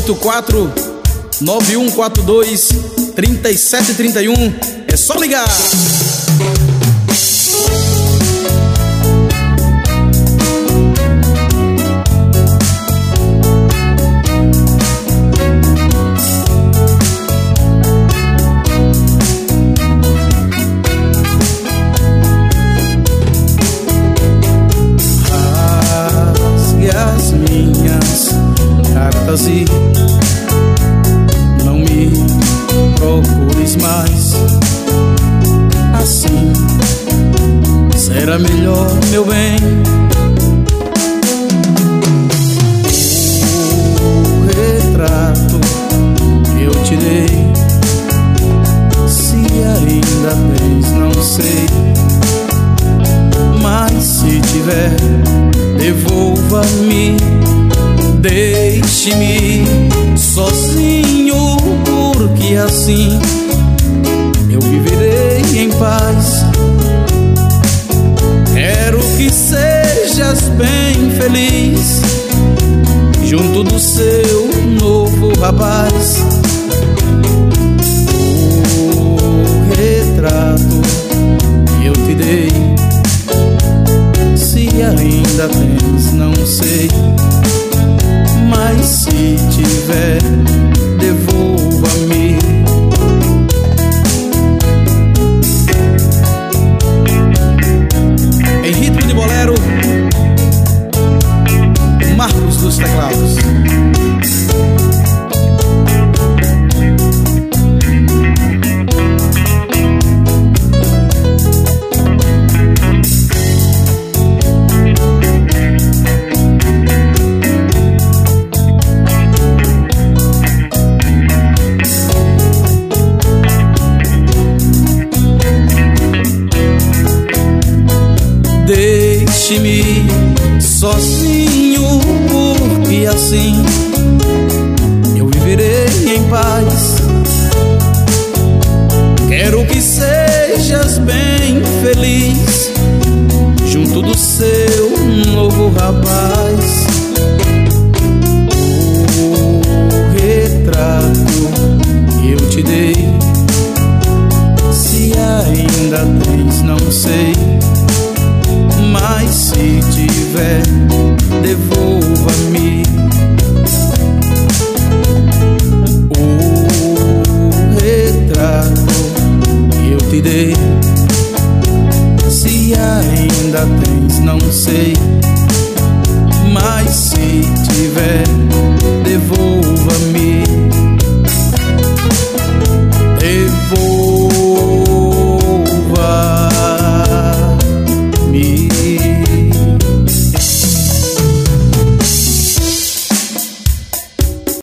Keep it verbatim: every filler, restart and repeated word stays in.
oito quatro nove um quatro dois três sete três um. É só ligar. Rasgue as minhas cartas e não me procures mais. Assim será melhor, meu bem. O retrato que eu te dei, se ainda tens, não sei, mas se tiver, devolva-me. Deixe-me sozinho, porque assim eu viverei em paz. Quero que sejas bem feliz junto do seu novo rapaz. O retrato que eu te dei, se ainda tens, não sei, mas se tiver, devolva-me. Em ritmo de bolero, Marcos dos Teclados. Deixe-me sozinho, porque assim eu viverei em paz. Quero que sejas bem feliz junto do seu novo rapaz.